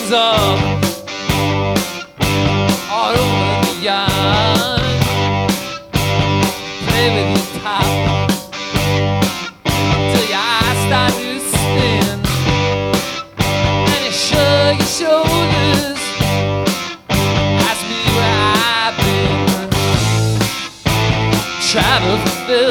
goes up all over the yard. Play with your top till your eyes start to spin, and you shrug your shoulders, ask me where I've been. Travel fulfilled